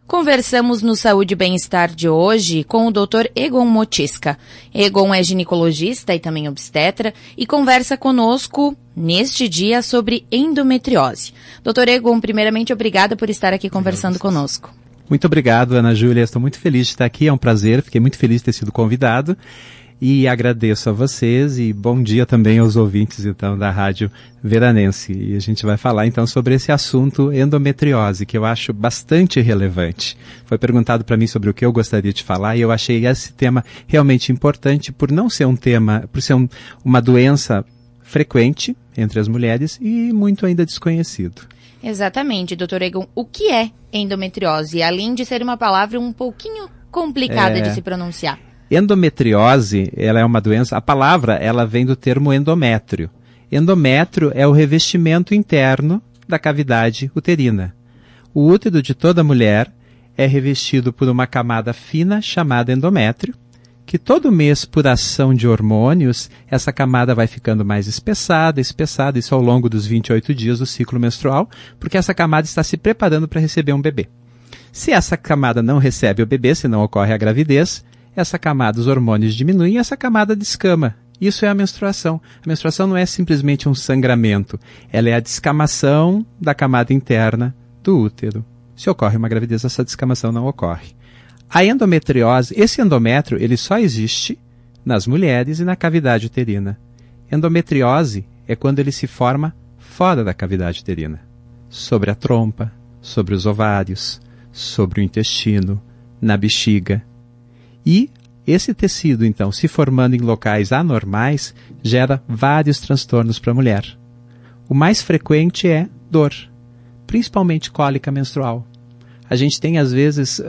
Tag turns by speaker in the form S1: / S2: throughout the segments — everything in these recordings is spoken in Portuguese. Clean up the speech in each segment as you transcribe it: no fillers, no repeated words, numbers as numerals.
S1: Conversamos no Saúde e Bem-Estar de hoje com o Dr. Egon Motisca. Egon é ginecologista e também obstetra e conversa conosco neste dia sobre endometriose. Dr. Egon, primeiramente, obrigada por estar aqui conversando conosco.
S2: Muito obrigado, Ana Júlia. Estou muito feliz de estar aqui, é um prazer. Fiquei muito feliz de ter sido convidado. E agradeço a vocês e bom dia também aos ouvintes, então, da Rádio Veranense. E a gente vai falar, então, sobre esse assunto endometriose, que eu acho bastante relevante. Foi perguntado para mim sobre o que eu gostaria de falar e eu achei esse tema realmente importante por não ser um tema, por ser uma doença frequente entre as mulheres e muito ainda desconhecido.
S1: Exatamente, doutor Egon. O que é endometriose? Além de ser uma palavra um pouquinho complicada de se pronunciar.
S2: Endometriose, ela é uma doença, a palavra, ela vem do termo endométrio. Endométrio é o revestimento interno da cavidade uterina. O útero de toda mulher é revestido por uma camada fina chamada endométrio, que todo mês, por ação de hormônios, essa camada vai ficando mais espessada, isso ao longo dos 28 dias do ciclo menstrual, porque essa camada está se preparando para receber um bebê. Se essa camada não recebe o bebê, se não ocorre a gravidez, essa camada, os hormônios diminuem e essa camada descama. Isso é a menstruação. A menstruação não é simplesmente um sangramento, ela é a descamação da camada interna do útero. Se ocorre uma gravidez, essa descamação não ocorre. A endometriose, esse endométrio, ele só existe nas mulheres e na cavidade uterina. Endometriose é quando ele se forma fora da cavidade uterina, sobre a trompa, sobre os ovários, sobre o intestino, na bexiga. E esse tecido, então, se formando em locais anormais, gera vários transtornos para a mulher. O mais frequente é dor, principalmente cólica menstrual. A gente tem às vezes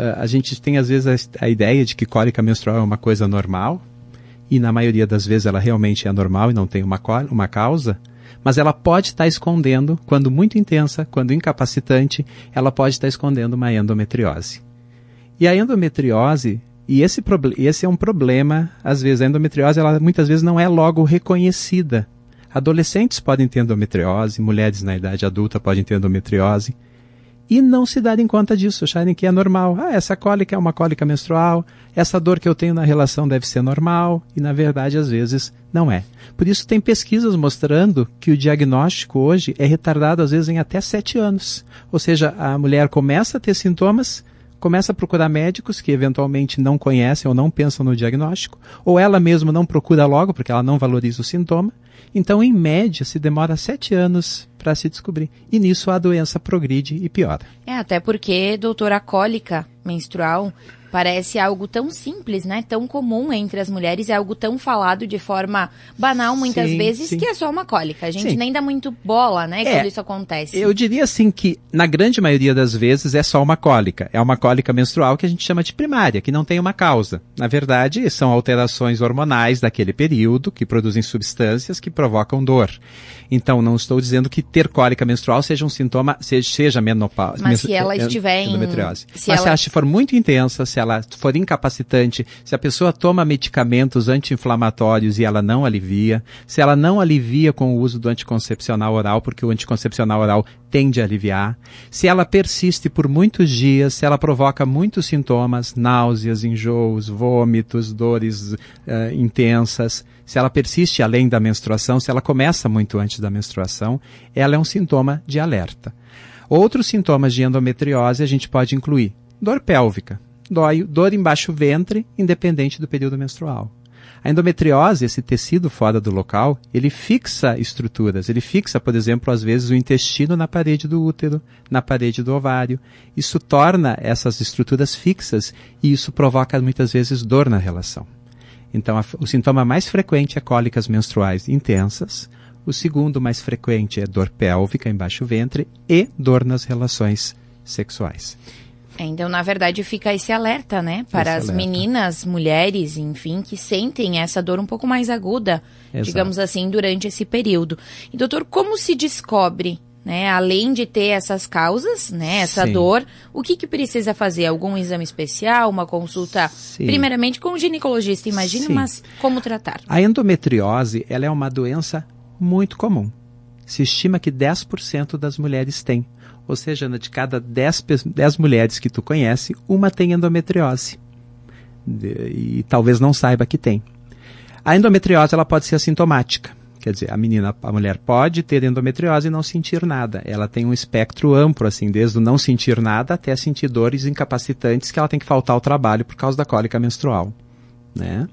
S2: a ideia de que cólica menstrual é uma coisa normal, e na maioria das vezes ela realmente é normal e não tem uma causa, mas ela pode estar escondendo, quando muito intensa, quando incapacitante, ela pode estar escondendo uma endometriose. E a endometriose, esse é um problema, às vezes a endometriose ela muitas vezes não é logo reconhecida. Adolescentes podem ter endometriose, mulheres na idade adulta podem ter endometriose, e não se darem conta disso, acharem que é normal. Essa cólica é uma cólica menstrual, essa dor que eu tenho na relação deve ser normal, e na verdade às vezes não é. Por isso tem pesquisas mostrando que o diagnóstico hoje é retardado às vezes em até 7 anos. Ou seja, a mulher começa a ter sintomas, começa a procurar médicos que eventualmente não conhecem ou não pensam no diagnóstico, ou ela mesma não procura logo porque ela não valoriza o sintoma. Então, em média, se demora 7 anos para se descobrir. E nisso a doença progride e piora.
S1: Até porque, doutora, a cólica menstrual parece algo tão simples, né? Tão comum entre as mulheres, é algo tão falado de forma banal muitas vezes, que é só uma cólica. A gente nem dá muito bola, né, quando isso acontece.
S2: Eu diria assim que, na grande maioria das vezes, é só uma cólica. É uma cólica menstrual que a gente chama de primária, que não tem uma causa. Na verdade, são alterações hormonais daquele período que produzem substâncias que provocam dor. Então, não estou dizendo que ter cólica menstrual seja um sintoma, seja menopausa.
S1: Mas se ela estiver
S2: endometriose. Se ela for muito intensa, se ela for incapacitante, se a pessoa toma medicamentos anti-inflamatórios e ela não alivia, se ela não alivia com o uso do anticoncepcional oral, porque o anticoncepcional oral tende a aliviar, se ela persiste por muitos dias, se ela provoca muitos sintomas, náuseas, enjoos, vômitos, dores intensas, se ela persiste além da menstruação, se ela começa muito antes da menstruação, ela é um sintoma de alerta. Outros sintomas de endometriose a gente pode incluir dor pélvica, dor embaixo do ventre, independente do período menstrual. A endometriose, esse tecido fora do local, ele fixa estruturas. Ele fixa, por exemplo, às vezes o intestino na parede do útero, na parede do ovário. Isso torna essas estruturas fixas e isso provoca muitas vezes dor na relação. Então, o sintoma mais frequente é cólicas menstruais intensas. O segundo mais frequente é dor pélvica embaixo do ventre e dor nas relações sexuais.
S1: Então, na verdade, fica esse alerta, né? Para as meninas, mulheres, enfim, que sentem essa dor um pouco mais aguda, digamos assim, durante esse período. E, doutor, como se descobre, né? Além de ter essas causas, né? Essa dor, o que precisa fazer? Algum exame especial, uma consulta, primeiramente com o ginecologista, imagino, mas como tratar?
S2: A endometriose, ela é uma doença muito comum. Se estima que 10% das mulheres têm. Ou seja, Ana, de cada 10 mulheres que tu conhece, uma tem endometriose. E talvez não saiba que tem. A endometriose ela pode ser assintomática. Quer dizer, a mulher pode ter endometriose e não sentir nada. Ela tem um espectro amplo, assim, desde o não sentir nada até sentir dores incapacitantes que ela tem que faltar ao trabalho por causa da cólica menstrual, né?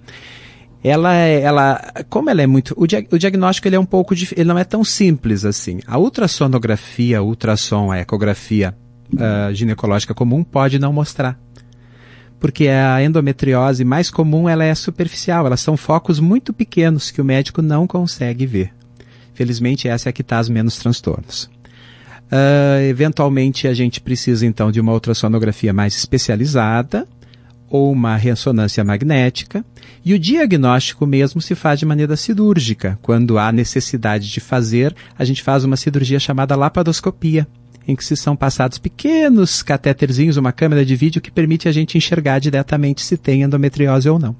S2: Como ela é muito... O diagnóstico ele é um pouco... Ele não é tão simples assim. A ultrassonografia, a ecografia ginecológica comum pode não mostrar. Porque a endometriose mais comum ela é superficial. Elas são focos muito pequenos que o médico não consegue ver. Felizmente essa é a que traz menos transtornos. Eventualmente a gente precisa então de uma ultrassonografia mais especializada ou uma ressonância magnética, e o diagnóstico mesmo se faz de maneira cirúrgica. Quando há necessidade de fazer, a gente faz uma cirurgia chamada laparoscopia, em que se são passados pequenos catéterzinhos, uma câmera de vídeo que permite a gente enxergar diretamente se tem endometriose ou não.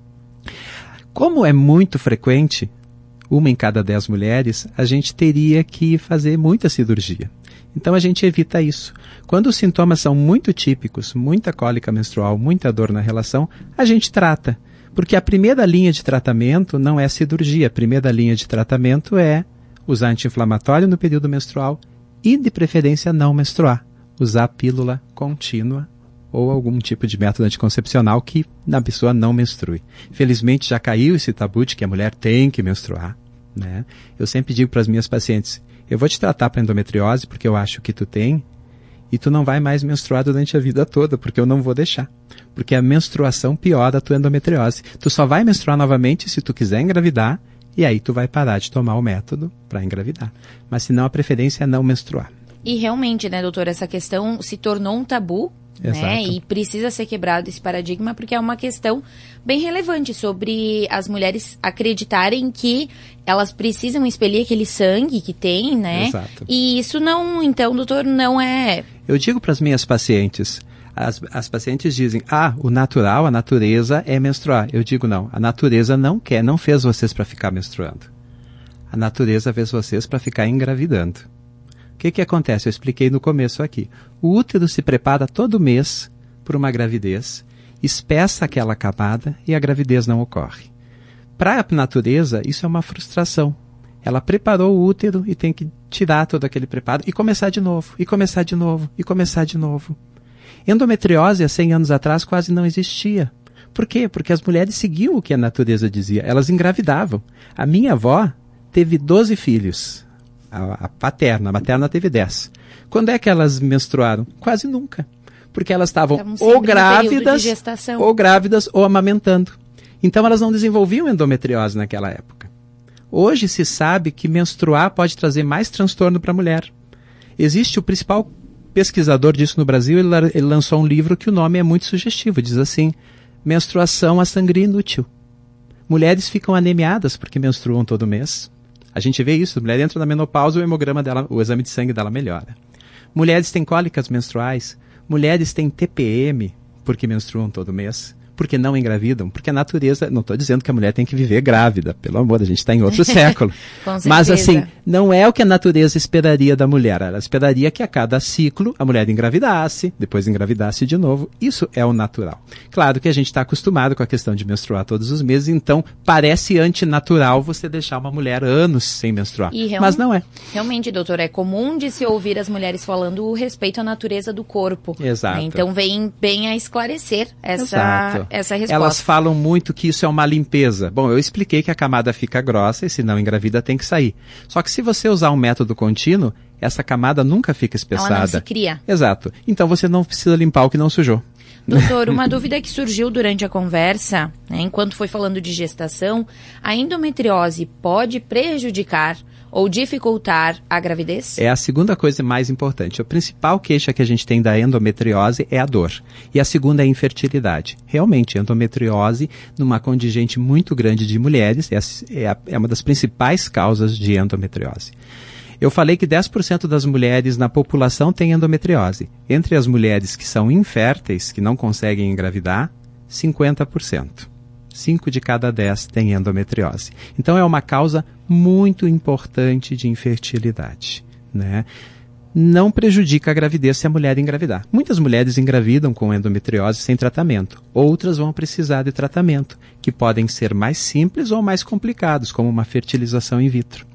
S2: Como é muito frequente, 1 em cada 10 mulheres, a gente teria que fazer muita cirurgia. Então a gente evita isso. Quando os sintomas são muito típicos, muita cólica menstrual, muita dor na relação, a gente trata. Porque a primeira linha de tratamento não é cirurgia. A primeira linha de tratamento é usar anti-inflamatório no período menstrual e, de preferência, não menstruar. Usar pílula contínua ou algum tipo de método anticoncepcional que a pessoa não menstrue. Felizmente já caiu esse tabu de que a mulher tem que menstruar, né? Eu sempre digo para as minhas pacientes, eu vou te tratar para endometriose porque eu acho que tu tem, e tu não vai mais menstruar durante a vida toda, porque eu não vou deixar. Porque a menstruação piora a tua endometriose. Tu só vai menstruar novamente se tu quiser engravidar, e aí tu vai parar de tomar o método para engravidar. Mas senão a preferência é não menstruar.
S1: E realmente, né, doutora, essa questão se tornou um tabu, né? E precisa ser quebrado esse paradigma, porque é uma questão bem relevante sobre as mulheres acreditarem que elas precisam expelir aquele sangue que tem, né?
S2: Exato.
S1: E isso não, então, doutor, não é...
S2: Eu digo para as minhas pacientes, as pacientes dizem, o natural, a natureza é menstruar. Eu digo não, a natureza não fez vocês para ficar menstruando. A natureza fez vocês para ficar engravidando. O que acontece? Eu expliquei no começo aqui. O útero se prepara todo mês por uma gravidez, espessa aquela camada e a gravidez não ocorre. Para a natureza, isso é uma frustração. Ela preparou o útero e tem que tirar todo aquele preparo e começar de novo, e começar de novo, e começar de novo. Endometriose, há 100 anos atrás, quase não existia. Por quê? Porque as mulheres seguiam o que a natureza dizia. Elas engravidavam. A minha avó teve 12 filhos. A materna teve 10. Quando é que elas menstruaram? Quase nunca. Porque elas estavam ou grávidas ou amamentando. Então elas não desenvolviam endometriose naquela época. Hoje se sabe que menstruar pode trazer mais transtorno para a mulher. Existe o principal pesquisador disso no Brasil, ele lançou um livro que o nome é muito sugestivo. Diz assim, menstruação a sangria inútil. Mulheres ficam anemiadas porque menstruam todo mês. A gente vê isso, a mulher entra na menopausa, o hemograma dela, o exame de sangue dela melhora. Mulheres têm cólicas menstruais, mulheres têm TPM porque menstruam todo mês, porque não engravidam, porque a natureza, não estou dizendo que a mulher tem que viver grávida, pelo amor, a gente está em outro século. Mas assim, não é o que a natureza esperaria da mulher, ela esperaria que a cada ciclo a mulher engravidasse, depois engravidasse de novo, isso é o natural. Claro que a gente está acostumado com a questão de menstruar todos os meses, então parece antinatural você deixar uma mulher anos sem menstruar, mas não é.
S1: Realmente, doutora, é comum de se ouvir as mulheres falando o respeito à natureza do corpo.
S2: Exato.
S1: Né? Então vem bem a esclarecer essa resposta.
S2: Elas falam muito que isso é uma limpeza. Bom, eu expliquei que a camada fica grossa e se não engravida tem que sair. Só que se você usar um método contínuo, essa camada nunca fica espessada.
S1: Ela não se cria.
S2: Exato. Então você não precisa limpar o que não sujou.
S1: Doutor, uma dúvida que surgiu durante a conversa, né, enquanto foi falando de gestação, a endometriose pode prejudicar ou dificultar a gravidez?
S2: É a segunda coisa mais importante. A principal queixa que a gente tem da endometriose é a dor. E a segunda é a infertilidade. Realmente, a endometriose, numa contingente muito grande de mulheres, é uma das principais causas de endometriose. Eu falei que 10% das mulheres na população têm endometriose. Entre as mulheres que são inférteis, que não conseguem engravidar, 50%. 5 de cada 10 têm endometriose. Então é uma causa muito importante de infertilidade, né? não prejudica a gravidez se a mulher engravidar. Muitas mulheres engravidam com endometriose sem tratamento. Outras vão precisar de tratamento, que podem ser mais simples ou mais complicados, como uma fertilização in vitro.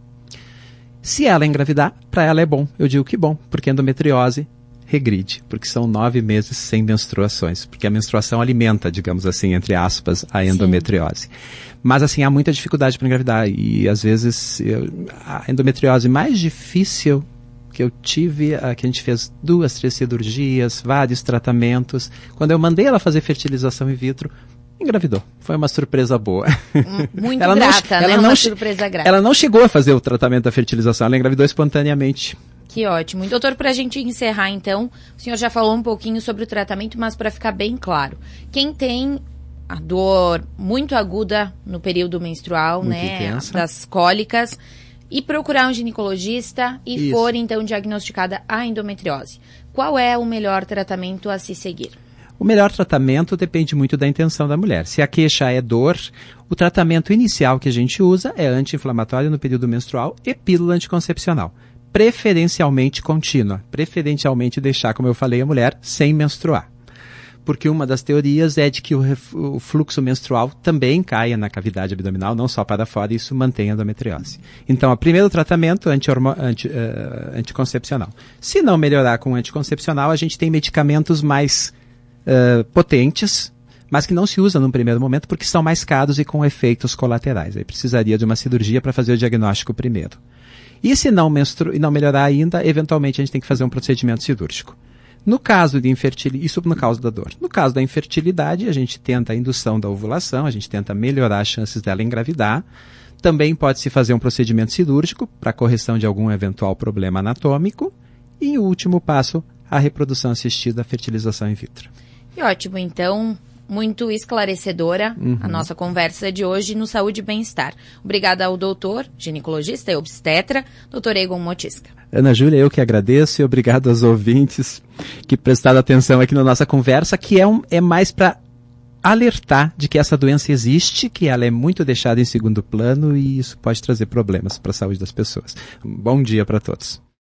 S2: Se ela engravidar, para ela é bom. Eu digo que bom, porque a endometriose regride, porque são 9 meses sem menstruações, porque a menstruação alimenta, digamos assim, entre aspas, a endometriose. Sim. Mas assim, há muita dificuldade para engravidar e às vezes a endometriose mais difícil que eu tive, que a gente fez 2, 3 cirurgias, vários tratamentos, quando eu mandei ela fazer fertilização in vitro, engravidou. Foi uma surpresa boa.
S1: Muito grata, né? Uma surpresa grata.
S2: Ela não chegou a fazer o tratamento da fertilização, ela engravidou espontaneamente.
S1: Que ótimo. E, doutor, para a gente encerrar, então, o senhor já falou um pouquinho sobre o tratamento, mas para ficar bem claro, quem tem a dor muito aguda no período menstrual, muito intensa, das cólicas, e procurar um ginecologista e for, então, diagnosticada a endometriose, qual é o melhor tratamento a se seguir?
S2: O melhor tratamento depende muito da intenção da mulher. Se a queixa é dor, o tratamento inicial que a gente usa é anti-inflamatório no período menstrual e pílula anticoncepcional. Preferencialmente contínua. Preferencialmente deixar, como eu falei, a mulher sem menstruar. Porque uma das teorias é de que o fluxo menstrual também caia na cavidade abdominal, não só para fora, e isso mantém a endometriose. Então, o primeiro tratamento anticoncepcional. Se não melhorar com anticoncepcional, a gente tem medicamentos mais potentes, mas que não se usam num primeiro momento porque são mais caros e com efeitos colaterais. Aí precisaria de uma cirurgia para fazer o diagnóstico primeiro. E se não melhorar ainda, eventualmente a gente tem que fazer um procedimento cirúrgico. No caso de infertilidade, isso no caso da dor. No caso da infertilidade, a gente tenta a indução da ovulação, a gente tenta melhorar as chances dela engravidar. Também pode-se fazer um procedimento cirúrgico para correção de algum eventual problema anatômico. E, em último passo, a reprodução assistida, a fertilização in vitro.
S1: Que ótimo, então, muito esclarecedora a nossa conversa de hoje no Saúde e Bem-Estar. Obrigada ao doutor, ginecologista e obstetra, doutor Egon Motisca.
S2: Ana Júlia, eu que agradeço e obrigado aos ouvintes que prestaram atenção aqui na nossa conversa, que é mais para alertar de que essa doença existe, que ela é muito deixada em segundo plano e isso pode trazer problemas para a saúde das pessoas. Bom dia para todos.